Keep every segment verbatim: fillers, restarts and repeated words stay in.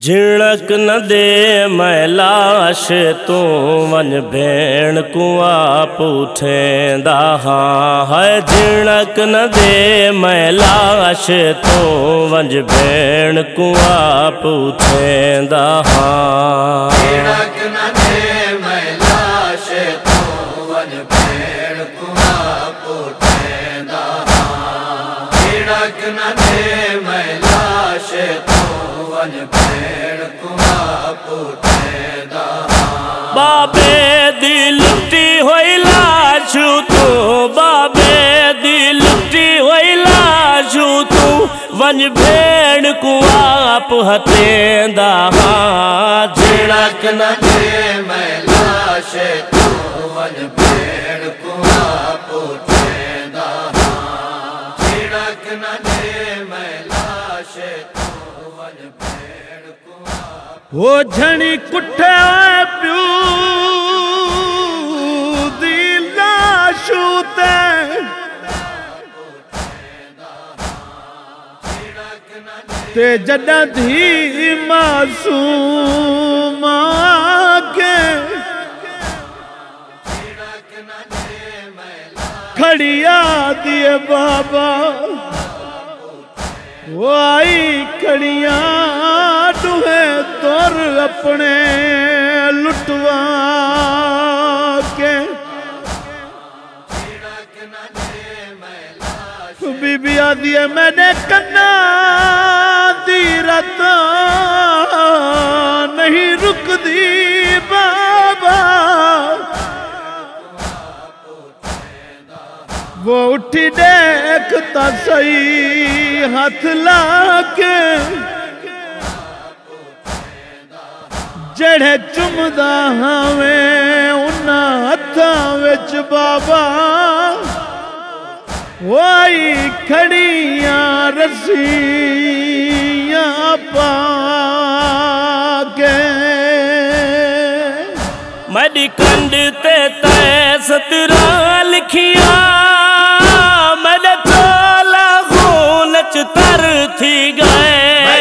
झिणक न दे मैं लाश तू वन भेण कुआ पूठेंदा हाँ है। झिणक न दे मैं लाश तू वंज भेण कुआ पूठेंदा हाँ। झिणक न दे मैं लाश तू वन भेण कुआ पूठेंदा हाँ। झिणक न दे मैं लाश तू वन भेण कुआ पूठेंदा हाँ। बाबे दी लुटी होई लाशू तू, बाबे दी लुटी होई लाशू तू वंज भेण कुआ हथेंदा हाँ। झिणक न दे मैं लाश तू वन भेण कुआ पूठेंदा हाँ। झिणक न दे मैं लाश तू वन भेण कुआ वो झणी कुठे प्यू दी लाशू ते ते जॾहिं धी मासूम के खड़िया दिए बाबा वो आई खड़िया दुहे तोर अपने लुटवा के बीबी आदि मैंने कन्ना दी रत नहीं रुकदी बाबा। वो उठी देखता सही हाथ लाके जड़े चुमदा हमें उन्ना हथा विच बाबा। वाई खड़ियां रस्सियां पाके मडी कंड ते तै सतरा लिखिया मड चोला खून च तर थी गए।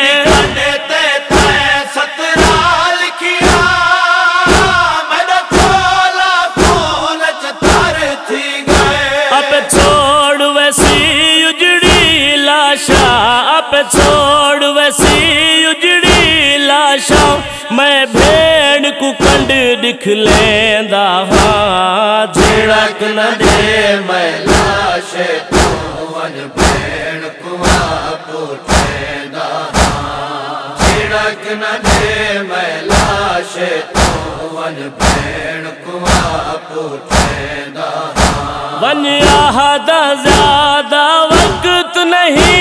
अब छोड़ वैसी उजड़ी लाशा मैं भेड़ को कंड दिख लेंदा हाँ। झिणक न दे मैं लाश तू वन भेण कुआ पूठेंदा हाँ। झिणक न दे मैं लाश तू वन भेण कुआ पूठेंदा हाँ। वन आहदा ज्यादा वक्त नहीं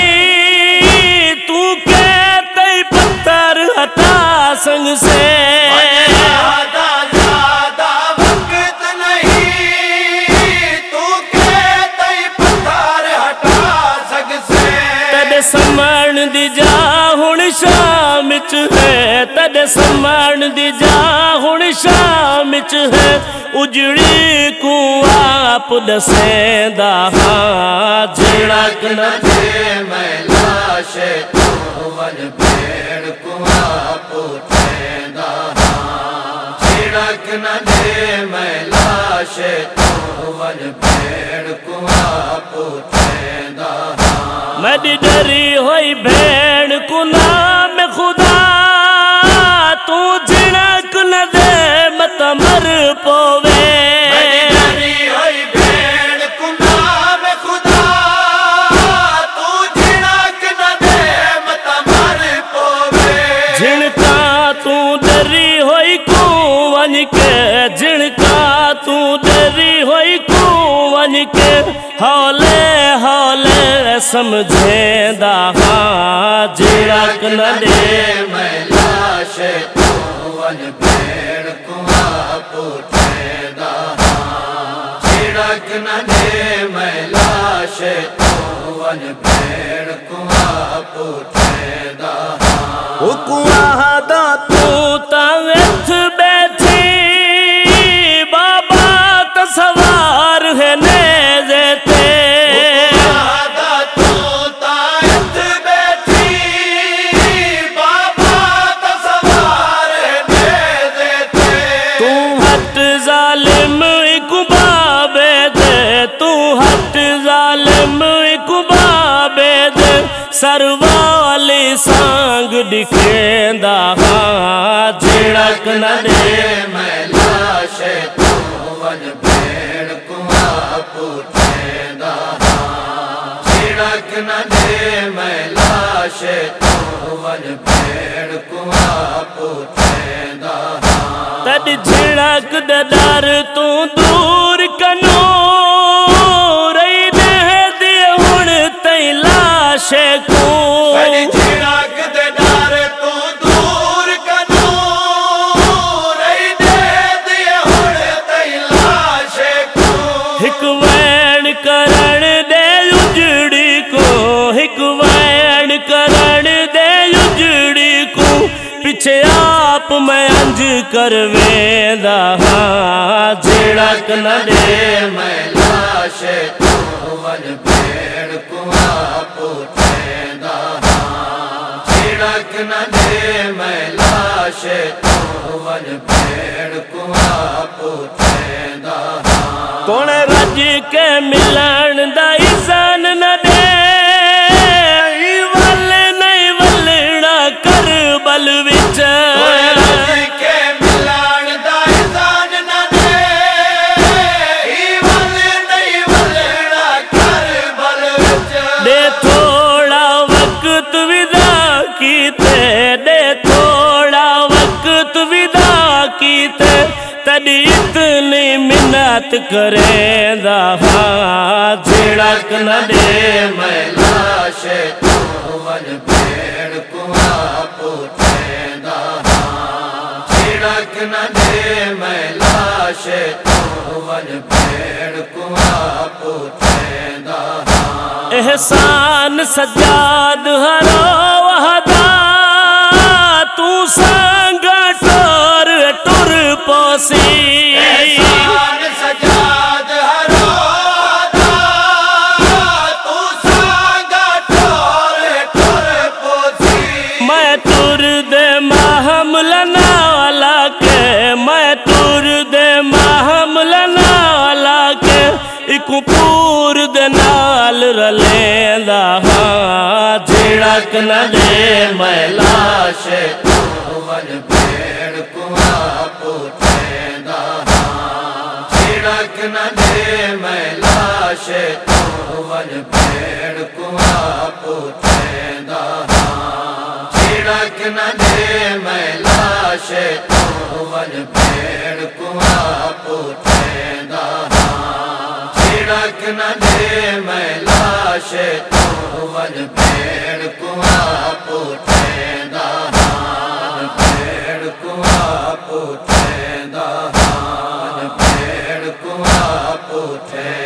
संग से ज्यादा ज्यादा वक्त नहीं तू कहते पत्थर हटा सक से। तद समण दी जा हुण शाम च है, तद समण दी जा हुण शाम च है। उजड़ी को आप दसेंदा हाँ। झिणक न दे मैं लाश तू वन भेण कुआ पूठेंदा हाँ। झिणक न दे मैं लाश तू वन भेण कुआ पूठेंदा हाँ। मडी डरी होई भेण को नाम खुदा तू झिणक न दे मत मर पोवे। झिणका तू डरी होई कुवन के हौले हौले समझेंदा हाँ। झिणक न दे मैं लाश तू वन भेण कुआ पूठेंदा हाँ। झिणक न दे मैं लाश तू वन भेण कुआ पूठेंदा हाँ। कुआ दा तू तावेथ बैठी बाबा तो सवार है नेज़े ते। तू तायत बैठी बाबा तो दिखेंदा हाँ झिड़क न दे मैं लाश तू वन भेड़ कुआ पुछेंदा झिड़क न दे मैं लाश तू वन भेड़ कुआ पुछेंदा तद झिड़क द डर तू दूर कनो रही दे दे हुण तई लाश को झिड़क दे डर तू दूर कनो रही दे दे हुण तई लाश को हिक वैन करण दे उजड़ी को हिक वैन करण दे उजड़ी को पीछे आप मैं अंज कर वेंदा हाँ झिड़क न दे मैं लाश तू वन भेड़ कुआ पुछेंदा झिड़क न दे मैं लाश तू वन भेड़ कुआ पुछेंदा कौन रज के मिलन दा इज़न न दे वल नहीं वलड़ा कर बल विच के मिलान दा इज़न न दे वल नहीं वलड़ा कर बल विच दे थोड़ा वक्त विदा कीते दे थोड़ा वक्त विदा कीते तड़ी इतनी मिन्नत करेंदा हाँ झिड़क न दे मैं लाश तू वन भेड़ कुआ पुछेंदा झिड़क न दे मैं लाश तू वन भेड़ कुआ पुछेंदा एहसान सजाद हरो वहदा तू संग टोर टुर पोसी एहसान सजाद हरो दा तू संगा ठोर ठोर पोसी मैं तुर दे महमलना वाला के मैं तुर दे महमलना वाला के इक पूर दे नाल रलेंदा हाँ झिड़क न दे मैं लाश तू वन भेड़ कुआ पुछेंदा झिड़क न दे मैं लाश तू वन भेड़ कुआ पुछेंदा झिड़क न दे मैं लाश तू वन भेड़ कुआ पुछेंदा झिड़क न दे मैं लाश तू वन भेड़ कुआ पुछेंदा भेड़ कुआ पुछेंदा भेड़ कुआ पुछेंदा।